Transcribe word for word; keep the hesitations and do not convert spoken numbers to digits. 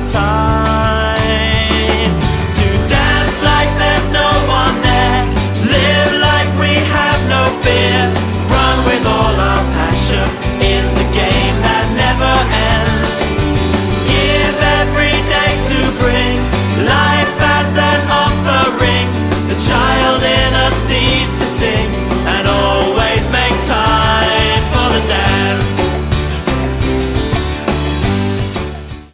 time to dance like there's no one there, live like we have no fear, run with all our passion in the game that never ends. Give every day to bring life as an offering. The child in us needs to sing.